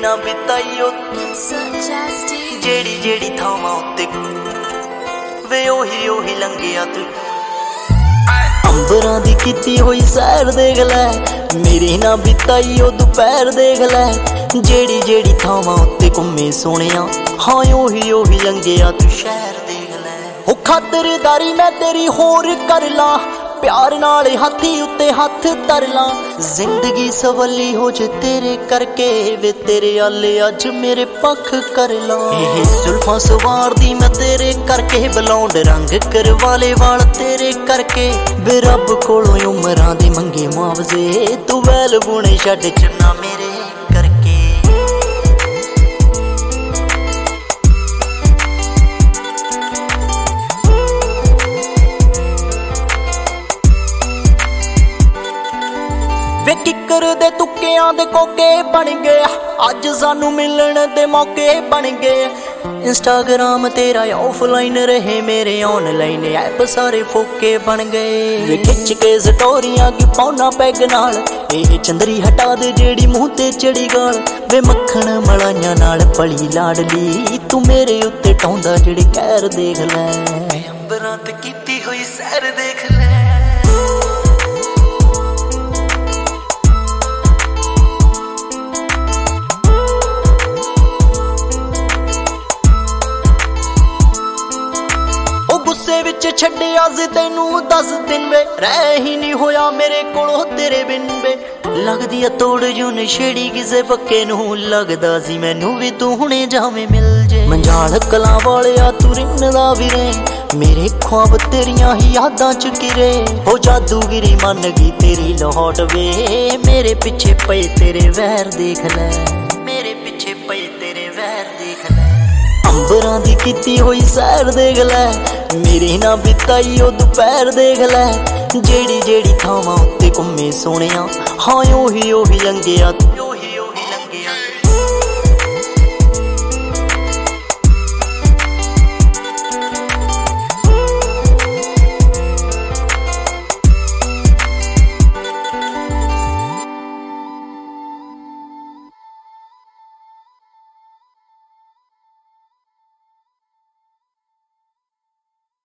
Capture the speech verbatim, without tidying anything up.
ना बिताई ओ जेड़ी जेड़ी थावां उत्ते वे ओही ओही लंघिया तू अंबरां दी कीती होई सैर देख लै मेरी ना बिताई ओ दोपहर देख लै जेड़ी जेड़ी थावां उत्ते घुम्मे सोहणिया हाँ ओही ओही लंघिया तू शहर देख लै ओ खातरदारी मैं तेरी होर कर ला प्यार नाल हाथी उत्ते हथ धर ला जिंदगी सवली हो जे तेरे करके वे तेरे आले अज मेरे पख कर ला जुल्फां सवार दी मैं तेरे करके बलौंड रंग करवाले वाल तेरे करके वे रब कोलों उमरां दे मंगे मुआवजे तू वैल बुने छड्ड चन्ना मेरे करके वे किकर दे तुक्कियां दे कोके बन गए अज सानू मिलन दे मौके बन गए इंस्टाग्राम तेरा ऑफलाइन रहे मेरे ऑनलाइन ऐप सारे फोके बन गए वे खिच के स्टोरियां की पौना पैग नाल ए चंदरी हटा दे जेड़ी मुंह ते चढ़ी गाल वे मक्खन मलाइयां नाल पली लाडली तू मेरे उत्ते टौंदा जेड़े कहर देख लै अंबरां ते कीती होई सैर देख लै गुस्से विच छड्डिया सी तैनू दस दिन वे रह ही नहीं होया मेरे कोलों तेरे बिन वे लगदी आ तोड़ जू नशेड़ी किसे पक्के नू लगदा सी मैनू भी तू हुणे जावें मिल जे मंजाल कलां वालिया तू रिन्नदा वीरे मेरे ख्वाब तेरियां ही यादां च गिरे हो जादूगिरी मन गई तेरी लौट वे मेरे पिछे पए तेरे वैर देख लै मेरे पिछे पए तेरे वैर देख लै अंबरां दी कीती होई सैर देख लै मेरी ना बिताई ओ दोपहर देख लै जेड़ी जेड़ी थावां उत्ते घुम्मे सोहणिया हाँ ओही ओही लंघिया तू